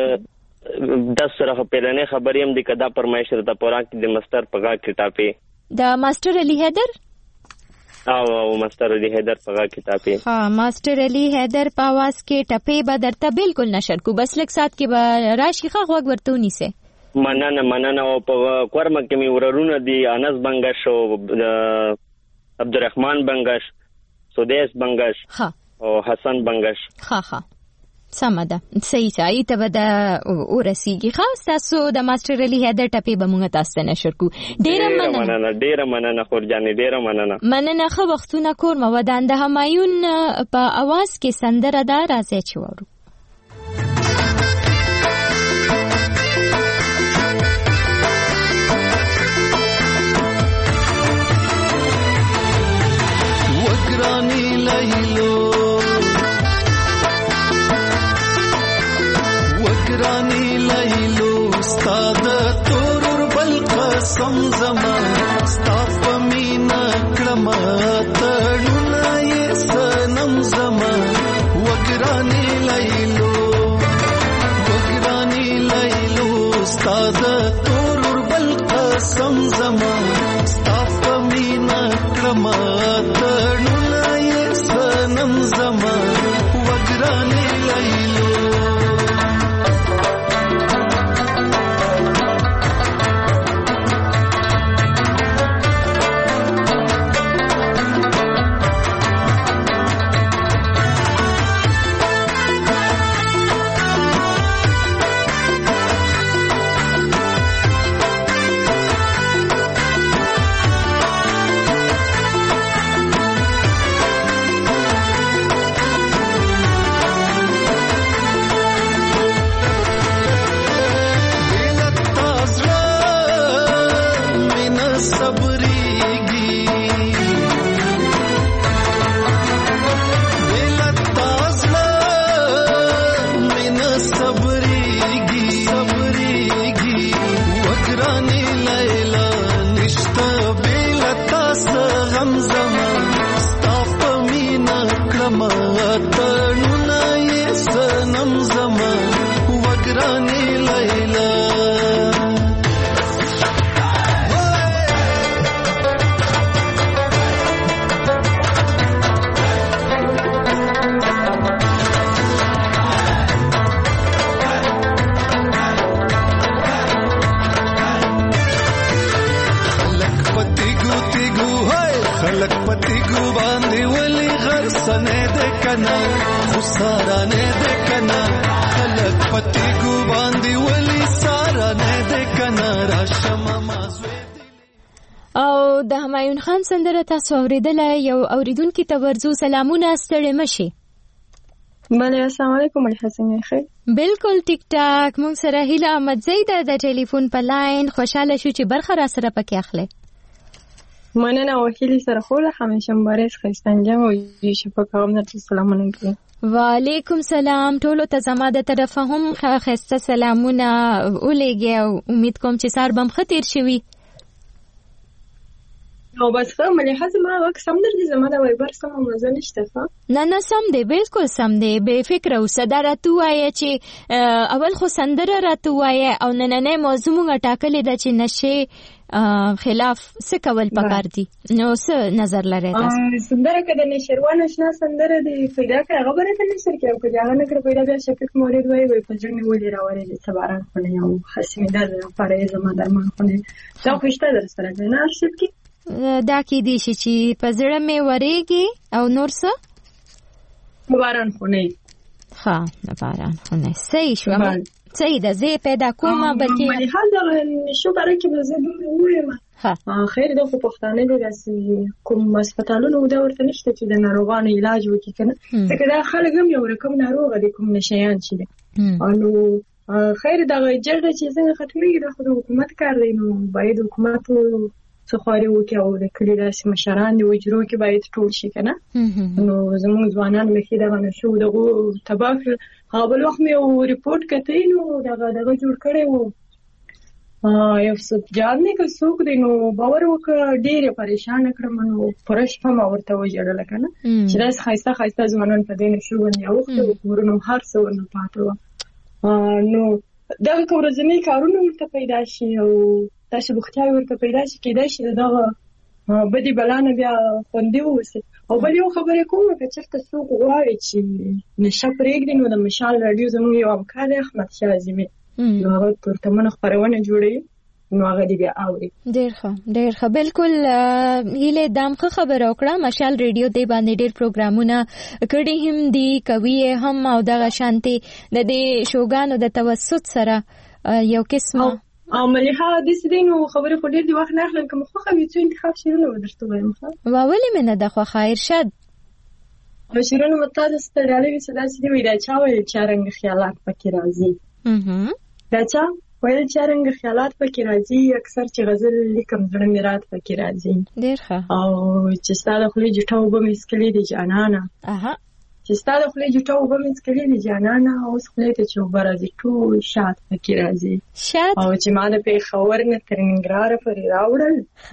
ښه د سره پیرنه خبرې هم د کدا فرمایش ته پورا کې د مستر پغا کتابه د ماستر علی حیدر او ماستر علی حیدر په کتابه ها ماستر علی حیدر په आवाज کې ټپه به درته بالکل نشر کو بس لک سات کې به راشي خو وګ ورته ونیسه مننه او په کورمه کې می وررونه دي انس بنگش او عبدالرحمن بنگش سودیس بنگش او حسن بنگش ها سمده صحیح ته به د ورسیږي خاص تاسو د ماستر علی حیدر ټپی به موږ تاسو نشر کو ډیره مننه خورجانې ډیره مننه خو وختونه کور مو ودان د همایون په आवाज کې سندره دا راځي چې وورو وګرانی لیلو وګرانی لیلو استاد تور بل قسم زما ستاف مینا کړم تړونه یې سنم زما وګرانی لیلو استاد تور بل قسم زما ستاف مینا کړم تړونه یې سنم زما وګرانی لیلو خلق پتی ګو باندې ولي غرسنه د کنا خسارانه د کنا خلق پتی ګو باندې ولي سارانه د کنا راشم ما د همایون خان سندره تاسو اوریدله، یو اوریدونکي ته ورځو. سلامونه، ستړي مشي. بله، السلام علیکم. څنګه خیر؟ بالکل ټیک ټاک. مونږ سره هیله احمدزی ده د ټلیفون په لاین. خوشاله شو چې برخه را سره پکې اخلي. مننه. وکیلی سره خوله همیشه مبارز خیستانجم و شفا پیغام درته سلامونه کوي. وعلیکم سلام. ټولو ته زما د طرفه هم خیسته سلامونه ولېږي او امید کوم چې سار بم ښه تیر شوي. او بس ښه ملیحه زما غږ سم درځي؟ زما د وایبر سمه مزه نشته ښه؟ نه سم دی، بالکل سم دی. بې فکره اوسه. دا راته ووایه چې اول خو سندره راته ووایه او نننۍ موضوع مونږ ټاکلې ده چې نشې خلاف څه کول پکار دي. نو څه نظر لرئ تاسو؟ سندره که د نشروان اشنا سندره دی پیدا کړه هغه به راته نشر کړي او که د هغه نه کړه پیدا بیا شفیق مورید وایي په زړه مې ولې راورېدې څه باران خونې او هسې مې دا لپاره یې زما درمان خونې دا خو شته در سره دی نه شفیق؟ دا کېدی شي چې په زړه مې ورېږي او نور څه باران خونې. ښه د باران خونې صحیح شوه. صحیح ده. زه پیدا کومه بلکې ملیحه دغه نشو باره کې به زه دومره ووایم. خیر ده خو پښتانه دي داسې کوم هسپتالونه دا ورته نشته چې د ناروغانو علاج وکړي که نه، ځکه دا خلک هم یو رقم ناروغه دي کوم نشیان چې دي. نو خیر دغه جرده چې څنګه ختمېږي دا خو د حکومت کار دی. نو باید حکومت څه خواري وکړي او د کلي داسې مشران د وجرو کې باید ټول شي که نه. نو زموږ ځوانان بیخي دغه نشو دغو تباه کړل. هغه بل وخت مې یو ریپورټ کتی نو دغه جوړ کړی و یو سبجاد نه که څوک دی نو باور وکړه ډېرې پریشانه کړم. نو پوره شپه ما ورته وژړله که نه چې داسې ښایسته ښایسته ځوانان په دې نشو باندې اوښتي وو، کورونه هر څه ورنه پاته وه. نو دغه که ورځني کارونه ورته پیدا شي او داسې بوختیاوې ورته پیدا شي کېدای شي د دغه بدې بلا نه بیا خوندي واوسي. او بل یو خبرې کوم که چېرته څوک غواړي چې نشه پرېږدي نو د مشال راډیو زموږ یو همکار دی احمدشاه عظیمي، نو هغه تورتمنه خپرونه جوړوي نو هغه دې بیا اوري. ډېر ښه ډېر ښه. بالکل هیلې دام ښه خبره وکړه. مشال ریډیو دې باندې ډېر پروګرامونه کړي هم دي، کوي هم، او دغه شانتي د دې شوګانو د توسط سره یو قسمه ملیحه داسې دی. نو خبرې خو ډېر د وخت نه اخلم. که مې خوښه وي څو انتخاب شعرونه به درته وایم. ولې مې نه ده خوښه ارشاد؟ شعرونه به تا داسې تړلی وي چې داسې دي وایي دا چا ویل چې رنګ خیالات پکې راځي. دا چا ویل چې رنګ خیالات پکې راځي، اکثر چې غزل لیکم زړه مې رات پکې راځي. ډېر ښه. او چې ستا د خولې جوټه اوبه مې څکلې دي جانانه، چې ستا د خولې جوټه اوبه مې څکلې دي جانانه، اوس خولې ته چې اوبه راځي ټول شات پکې راځي. او چې ما د پېښور نه تر ننګرهاره پورې راوړل،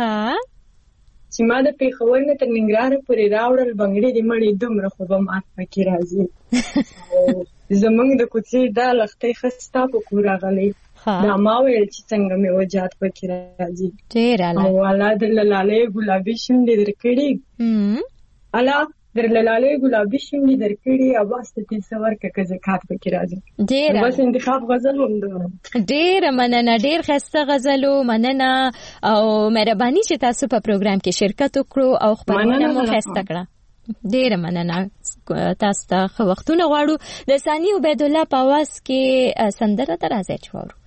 چې ما د پېښور نه تر ننګرهاره پورې راوړل، بنګړې دې مړې دومره خو به مات پکې راځي. زمونږ د کوڅې دا لښتۍ ښه ستا په کور راغلی، دا ما ویل چې څنګه مې وجات پکې راځي. او الله د لالۍ ګلابي شونډې درکړي، الله در لالۍ ګلابي شونډې درکړي، عباس ته دې څه ورکړه که زکات پکې راځي. بس انتخاب غزل همدومره. ډېره مننه. ډېر ښایسته غزل و. مننه او مهرباني چې تاسو په پروګرام کې شرکت وکړو او خپرونه مو ښایسته کړه. ډېره مننه. تاسو ته ښه وختونه غواړو. د ثاني عبیدالله په اواز کې سندره ته راځئ چې واورو.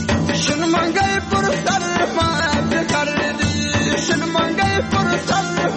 Shun mangai pur sar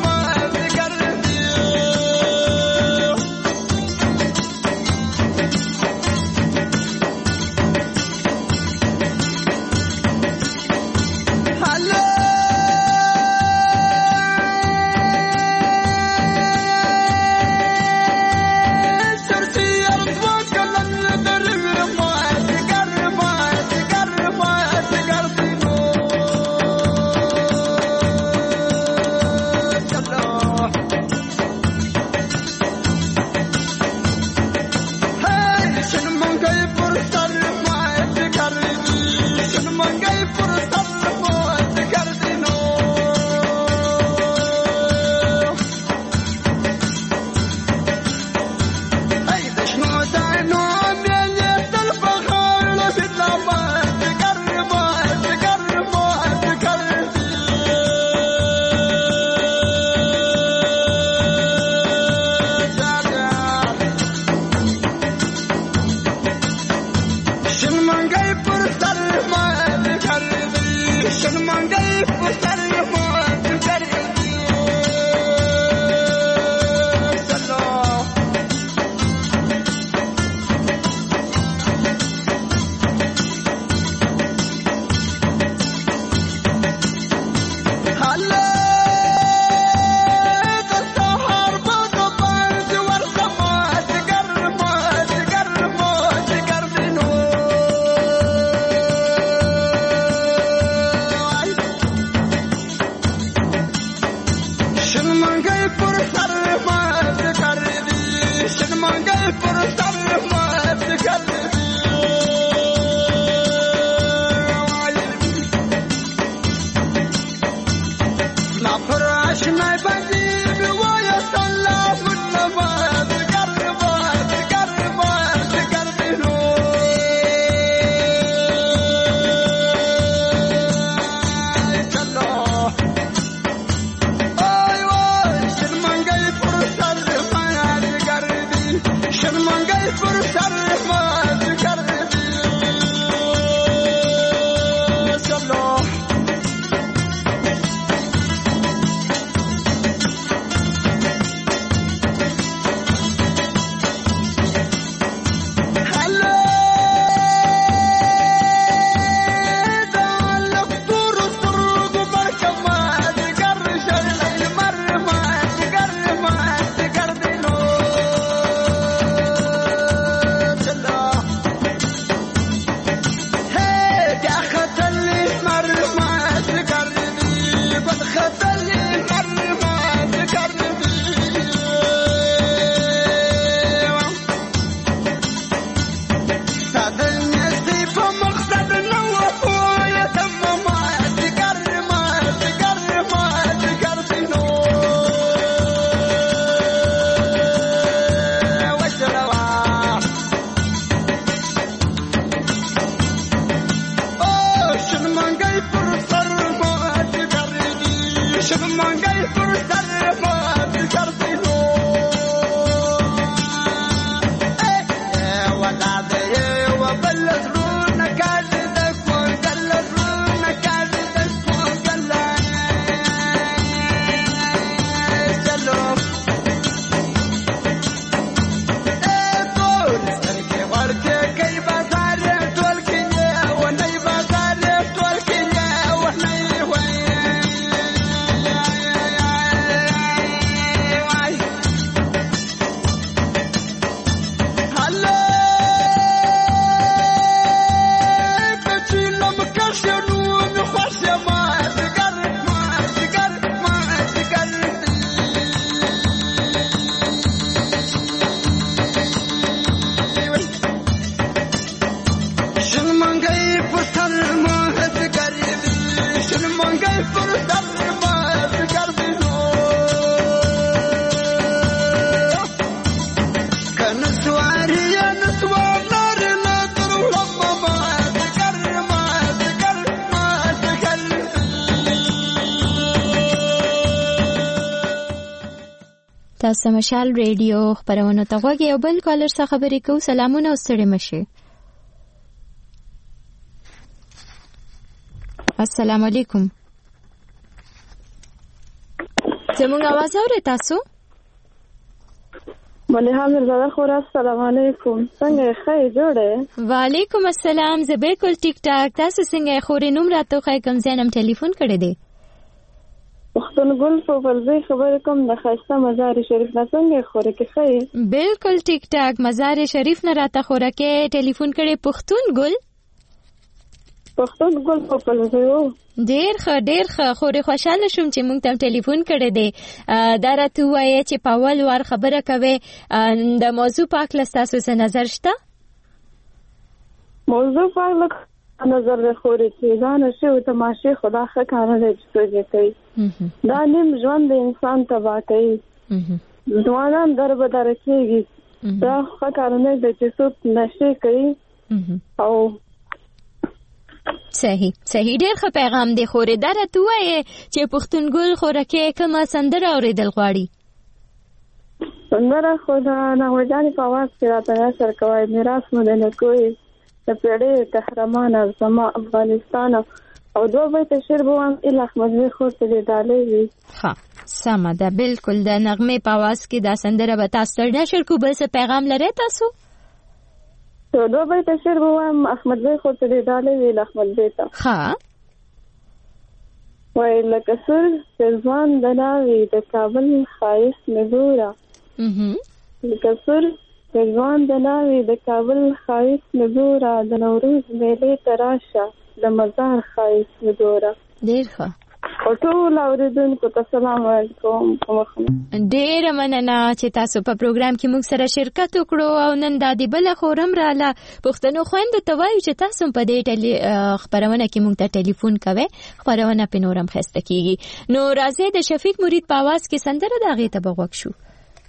تاسو مشال ریډیو خبرونه ته غوږی او بل کالر څخه خبرې کوو. سلامونه او ستړي مشه. السلام علیکم. زموږ आवाज اورئ تاسو؟ مليحه مرزا خورا. السلام علیکم. څنګه ښه جوړه؟ وعلیکم السلام. زه بالکل ټیک ټاک. تاسو څنګه خوري؟ نوم راته خای کوم ځانم ټلیفون کړی دی. وختونه ګل په ورځي خبرې کوم د خاصه مزار شریف نه. څنګه خوري کې ښه؟ بالکل ټیک ټاک. مزار شریف نه راته خوره کې ټلیفون کړی. پښتون ګل په ورځي ډیر ښه خوري. خوشاله شوم چې موږ ته ټلیفون کړی دی. دا راته وایي چې په اول وار خبره کوي د موضوع پاک لستاسو څه نظر شته؟ موضوع پاک نظر د خوري چې ځان شي او تماشې خدا ښه کار نه کوي. دا نیم ژوند د انسان تباہ کوي. ځوانان دربدر کېږي. دا ښه کار نه دی چې څوک نشي کوي. او صحیح ډیر ښه پیغام دی خوري. دا راته وایي چې پښتونګل خورکه کومه سندره اوریدل غواړي؟ سندره خدا نه وځاني په आवाज کې راته نشر کوي. میراث مو نه کوي د پیړۍ قهرمان زما افغانستان. او دوه بیت شعر بوام ال احمد خو ته ډالې وي. ها سمه ده. بالکل د نغمه په आवाज کې دا سندره به تاسو ته نشر کو. بل څه پیغام لري تاسو؟ دوه بیت شعر بوام احمد خو ته ډالې وي. احمد بیت ها وای لکه سر ځوان دلاوي د کابل خایس نګورا. لکه سر ځوان دلاوي د کابل خایس نګورا. د نوروز میلې تراشه د مزار خایس نګورا. ډیر ښه. ټول اوریدونکو ته سلام علیکم. ډېر مننه چې تاسو په پروګرام کې موږ سره شرکت وکړو او نن د دې بل خورم رااله پښتنو خويندو ته وایو چې تاسو په دې خبرونه کې موږ ته ټلیفون کوئ، خبرونه په نورم خسته کیږي. نو راځي د شفیق مرید په आवाज کې سندره د هغې ته بغوږ شو.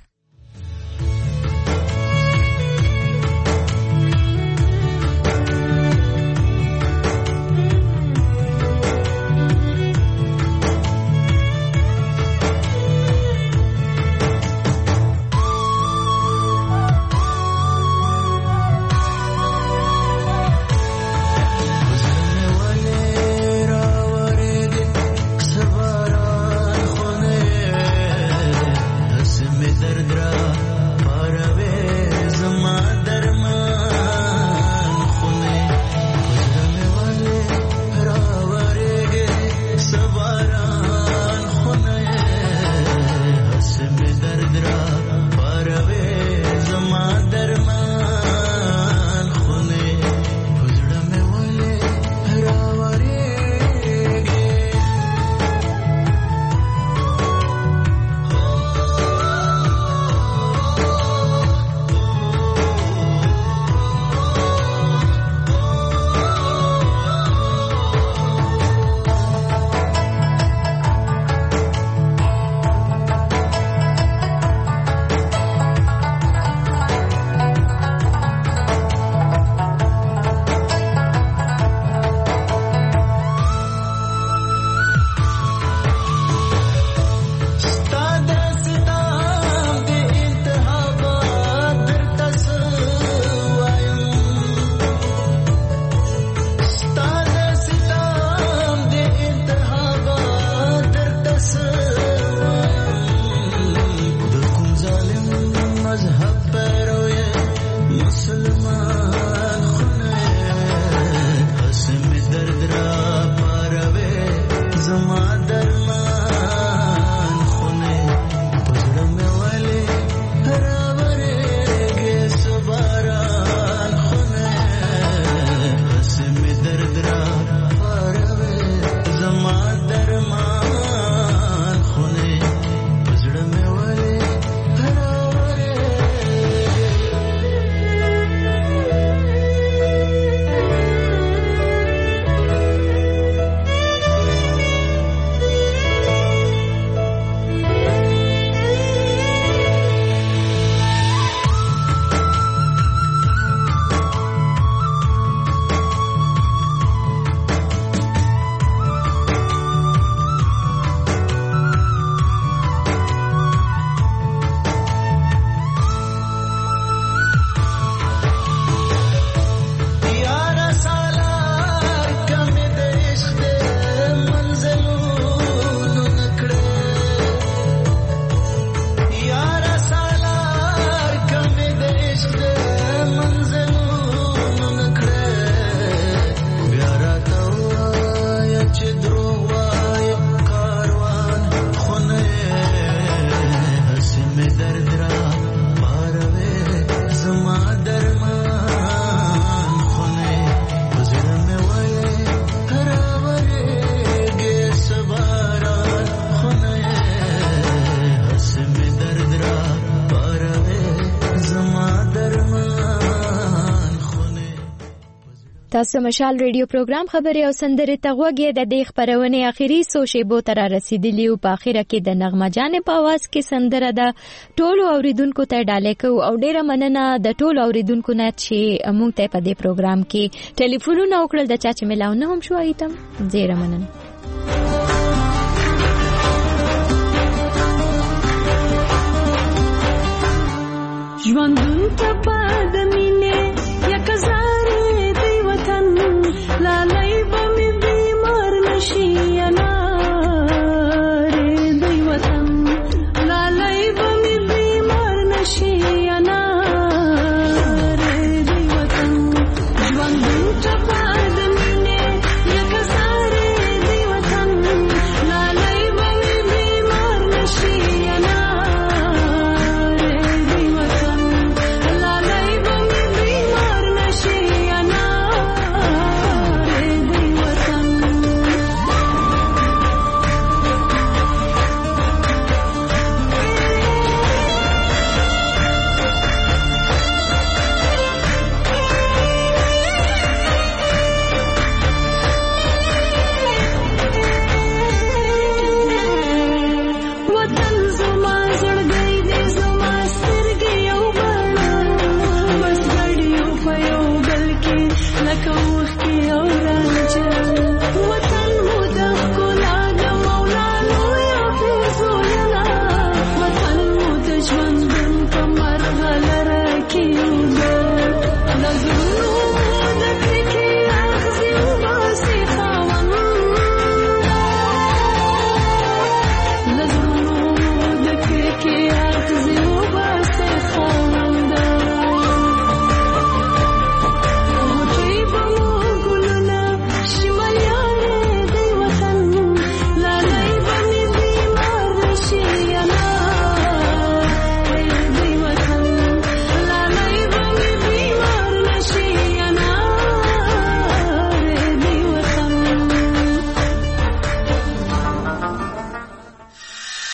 تاسو مشال ریډیو پروګرام خبري او سندري تغوږی د دې خبرونه اخیری سو شیبو تر رسیدلی او په اخیره کې د نغمه جان په आवाज کې سندره ده. ټولو اوریدونکو ته ډالې کو او ډیره مننه د ټولو اوریدونکو نه چې موږ ته په دې پروګرام کې ټلیفونونه وکړل د چا چې ملاو نه هم شو ایتم ډیره مننه.